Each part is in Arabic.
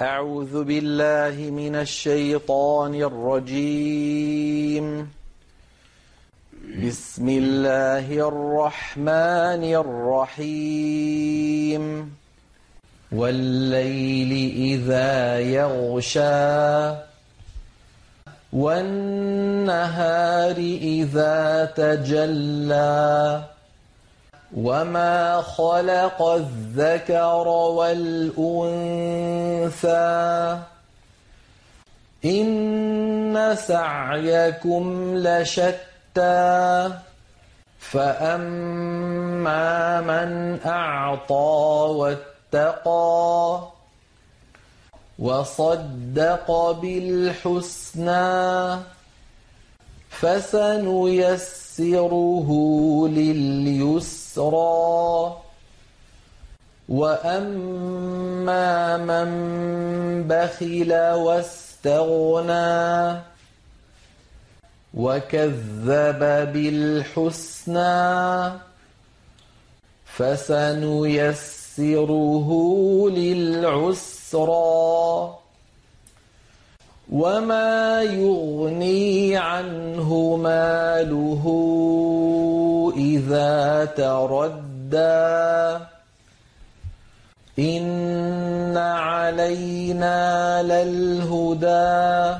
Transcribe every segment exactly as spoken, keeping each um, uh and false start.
أعوذ بالله من الشيطان الرجيم. بسم الله الرحمن الرحيم. والليل إذا يغشى والنهار إذا تجلى وما خلق الذكر والأنثى إن سعيكم لشتى فأما من أعطى واتقى وصدق بالحسنى فسنيسره لليسرى وأما من بخل واستغنى وكذب بالحسنى فسنيسره للعسرى وما يغني عنه ماله إذا تردى إن علينا للهدى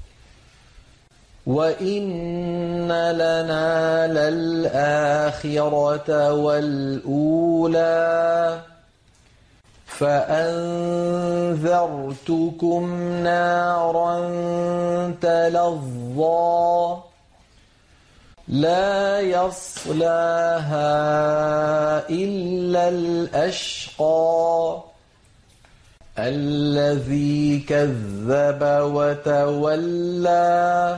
وإن لنا للآخرة والأولى فأنذرتكم نارا تلظى لا يصلاها إلا الأشقى الذي كذب وتولى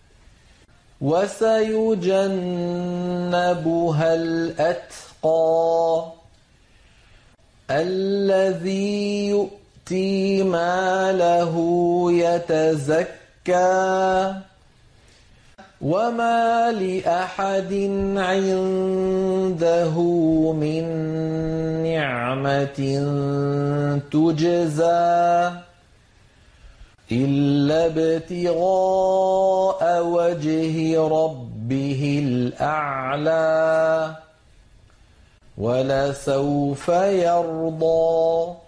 وسيجنبها الأتقى الذي يؤتي ماله يتزكى وما لأحد عنده من نعمة تجزى إلا ابتغاء وجه ربه الأعلى ولسوف يرضى